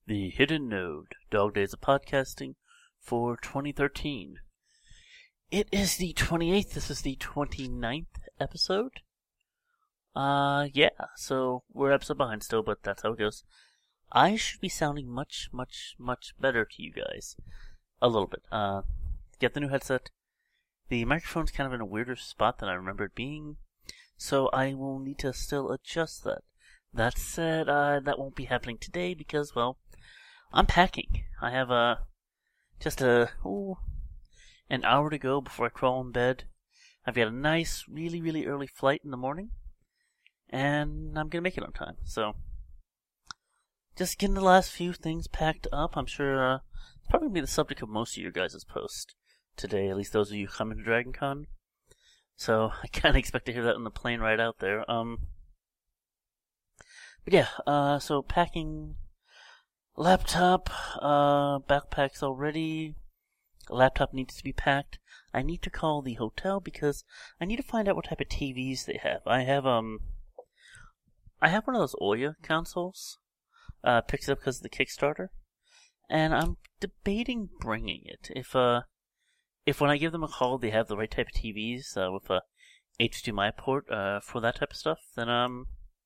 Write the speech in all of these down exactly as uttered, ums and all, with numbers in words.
The Hidden Node, Dog Days of Podcasting for twenty thirteen. It is the twenty-eighth, this is the twenty-ninth episode. Uh, yeah, so we're an episode behind still, but that's how it goes. I should be sounding much, much, much better to you guys. A little bit. Uh, get the new headset. The microphone's kind of in a weirder spot than I remember it being, so I will need to still adjust that. That said, uh, that won't be happening today because, well, I'm packing. I have, uh, just a, ooh, an hour to go before I crawl in bed. I've got a nice, really, really early flight in the morning, and I'm gonna make it on time, so just getting the last few things packed up. I'm sure, uh, it's probably gonna be the subject of most of your guys' posts today, at least those of you coming to Dragon Con. So, I kinda expect to hear that on the plane right out there. Um, but yeah, uh, so packing laptop, uh, backpack's already, laptop needs to be packed. I need to call the hotel because I need to find out what type of T Vs they have. I have, um, I have one of those Ouya consoles, uh, picked it up because of the Kickstarter, and I'm debating bringing it. If, uh, if when I give them a call they have the right type of T Vs, uh, with a H D M I port, uh, for that type of stuff, then, um,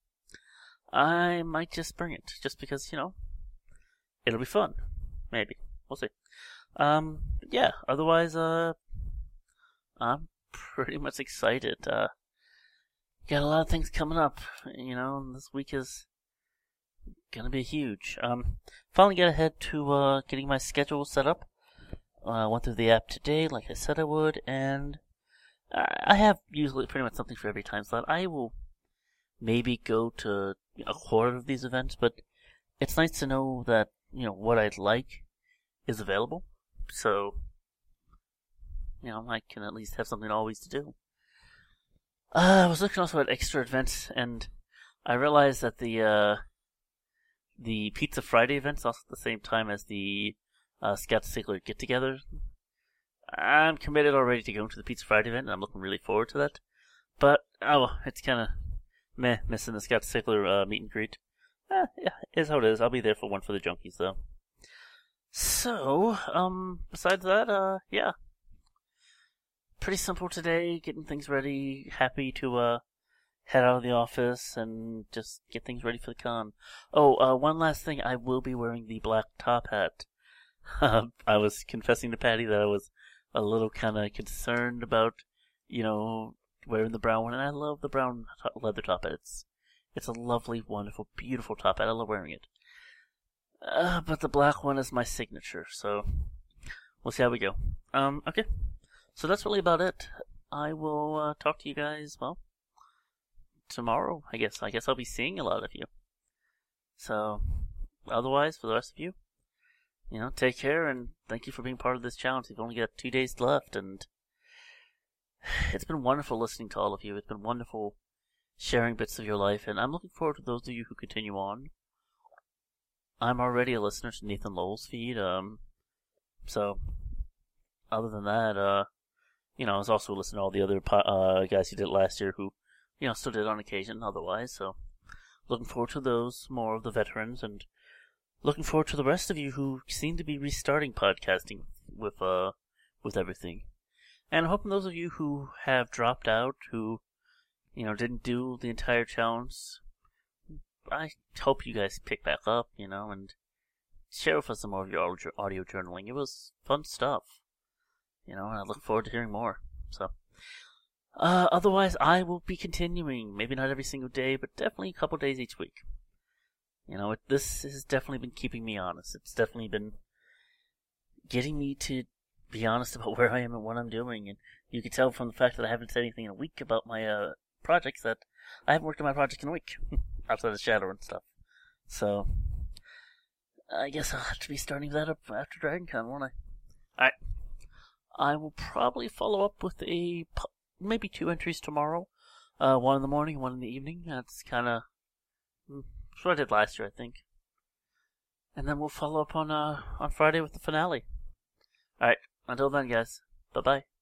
I might just bring it, just because, you know, it'll be fun. Maybe. We'll see. Um, yeah, otherwise, uh, I'm pretty much excited. Uh, got a lot of things coming up, you know, and this week is gonna be huge. Um, finally got ahead to, uh, getting my schedule set up. I uh, went through the app today, like I said I would, and I have usually pretty much something for every time slot. I will maybe go to a quarter of these events, but it's nice to know that, you know, what I'd like is available. So, you know, I can at least have something always to do. Uh, I was looking also at extra events, and I realized that the, uh, the Pizza Friday event's also at the same time as the uh, Scott Sigler get-together. I'm committed already to going to the Pizza Friday event, and I'm looking really forward to that. But, oh, it's kind of meh, missing the Scott Sigler uh, meet and greet. Eh, yeah, is how it is. I'll be there for one for the junkies, though. So, um, besides that, uh, yeah. Pretty simple today, getting things ready, happy to, uh, head out of the office and just get things ready for the con. Oh, uh, one last thing, I will be wearing the black top hat. I was confessing to Patty that I was a little kind of concerned about, you know, wearing the brown one, and I love the brown leather top hat. It's, it's a lovely, wonderful, beautiful top hat. I love wearing it. Uh, but the black one is my signature, so we'll see how we go. Um, okay. So that's really about it. I will uh, talk to you guys, well, tomorrow, I guess. I guess I'll be seeing a lot of you. So, otherwise, for the rest of you, you know, take care, and thank you for being part of this challenge. We've only got two days left, and it's been wonderful listening to all of you. It's been wonderful sharing bits of your life, and I'm looking forward to those of you who continue on. I'm already a listener to Nathan Lowell's feed, um, so, other than that, uh, you know, I was also listening to all the other po- uh, guys who did it last year who, you know, still did it on occasion otherwise, so looking forward to those, more of the veterans, and looking forward to the rest of you who seem to be restarting podcasting with, uh, with everything. And I'm hoping those of you who have dropped out, who, you know, didn't do the entire challenge, I hope you guys pick back up, you know, and share with us some more of your audio journaling. It was fun stuff, you know, and I look forward to hearing more. So, uh, otherwise, I will be continuing. Maybe not every single day, but definitely a couple days each week. You know, it, this has definitely been keeping me honest. It's definitely been getting me to be honest about where I am and what I'm doing. And you can tell from the fact that I haven't said anything in a week about my uh, projects that I haven't worked on my project in a week. Outside of Shadow and stuff. So, I guess I'll have to be starting that up after Dragon Con, won't I? Alright. I will probably follow up with a, maybe two entries tomorrow. Uh, one in the morning, one in the evening. That's kind of, that's what I did last year, I think. And then we'll follow up on, uh, on Friday with the finale. Alright. Until then, guys. Bye-bye.